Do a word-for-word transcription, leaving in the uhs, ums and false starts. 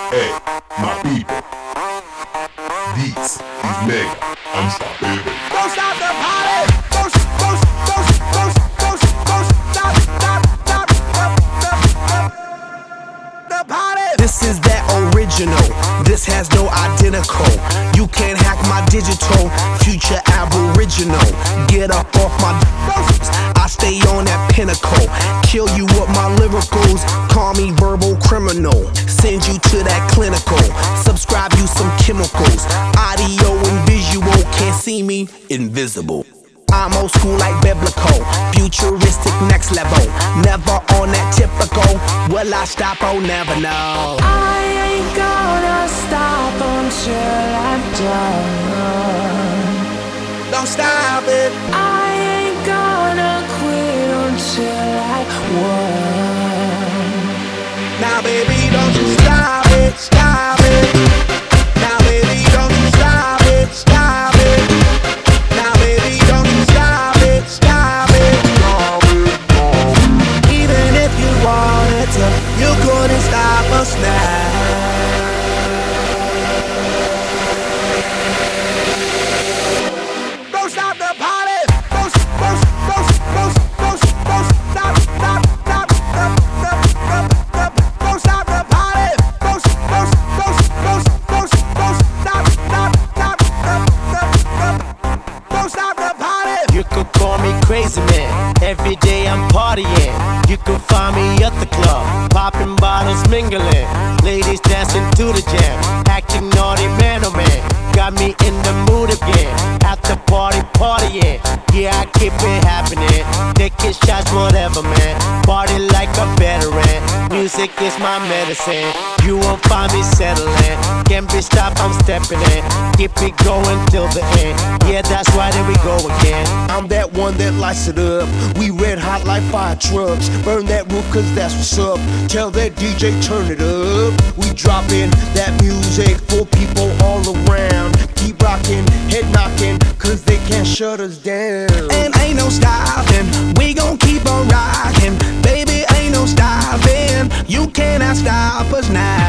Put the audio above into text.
Hey, my people, this is mega unstoppable. Don't stop the party. Don't, don't, don't, don't, don't, don't stop, stop, stop, stop, stop, the party. This is that original. This has no identical. You can't hack my digital. Future aboriginal. Get up off my. I stay on that pinnacle. Kill you with my lyricals. Call me verbal criminal. Send you to that clinical. Subscribe you some chemicals. Audio and visual. Can't see me, invisible. I'm old school like biblical. Futuristic next level. Never on that typical. Will I stop? Oh, never know. I ain't gonna stop until I'm done. Don't stop it. I ain't gonna quit until I won. Now baby, don't you stop it, stop it. Now baby, don't you stop it, stop it. Now baby, don't you stop it, stop it. Even if you wanted to, you couldn't stop us now. Don't stop the party. Don't, don't, don't, don't, don't, don't stop, stop, stop, stop, stop, stop, stop. Don't stop the party. Don't, don't, don't, don't, don't, don't stop, stop, stop, stop, stop, stop. Don't stop the party. You could call me crazy man. Every day I'm partying. You can find me at the club, popping bottles, mingling. Ladies dancing to the jam, acting naughty, man oh man. Got me in the mood again. At the party, partying. Yeah, I keep it happening. Taking shots, whatever, man. Party like a veteran. Music is my medicine. You won't find me settling. Can't be stopped, I'm stepping in. Keep it going till the end. Yeah, that's right, there we go again. I'm that one that lights it up. We red hot like fire trucks. Burn that roof cause that's what's up. Tell that D J turn it up. We dropping that music for people all around. Keep rocking, head knocking, cause they can't shut us down. And ain't no stopping, we gon' keep on rocking. Baby, ain't no stopping, you cannot stop us now.